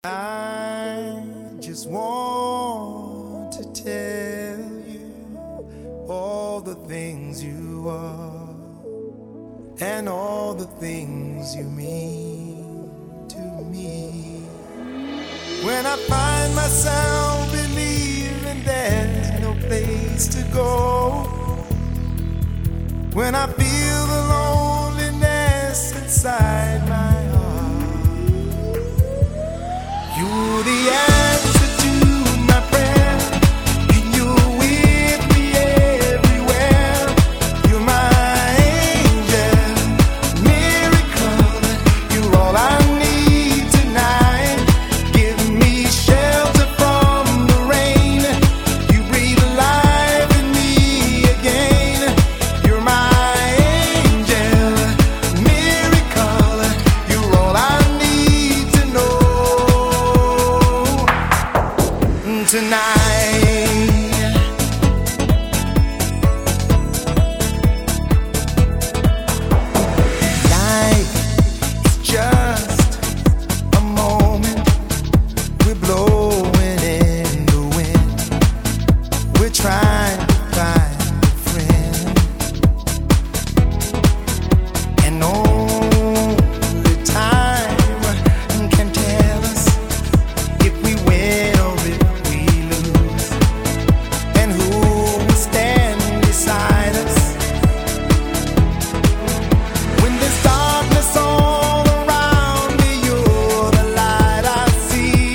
I just want to tell you all the things you are and all the things you mean to me. When I find myself believing there's no place to go, when I feel the loneliness inside my heart, you're the answer to my prayer, and you're with me everywhere. You're my angel, miracle. You're all I need tonight. Give me shelter from the rain. You breathe life in me again. You're my angel, miracle. You're all I need to know tonight. Life is just a moment. We're blowing in the wind. We're trying to find a friend, and only time can tell us if we win or if we lose, and who will stand beside us when there's darkness all around me. You're the light I see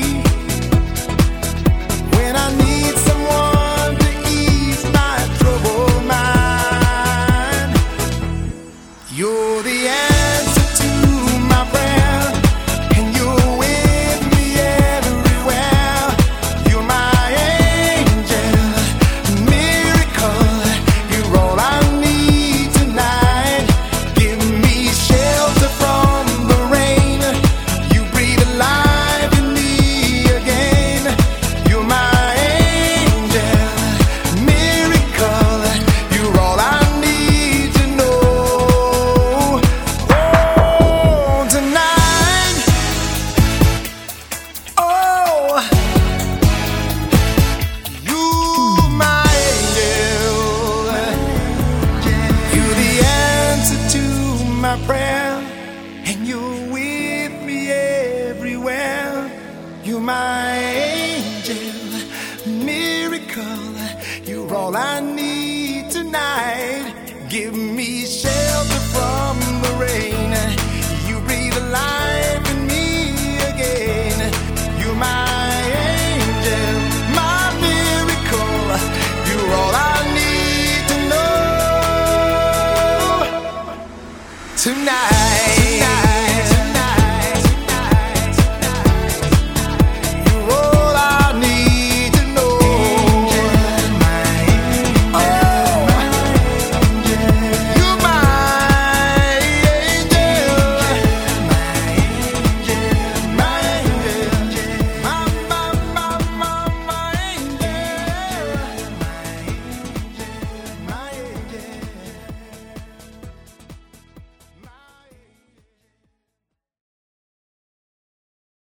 when I need someone to ease my troubled mind. You're the answer to my prayer, and you're with me everywhere. You're my angel, miracle. You're all I need tonight. Give me shelter from the rain. You breathe life in me again. You're my angel, miracle. You're all I need to know. Oh, tonight. Oh, you're my angel. You're the answer to my prayer, and you're with me everywhere. You're my angel, miracle. You're all I need tonight. Give me shelter from the rain. You breathe life in me again. You're my angel, my miracle. You're all I need to know tonight.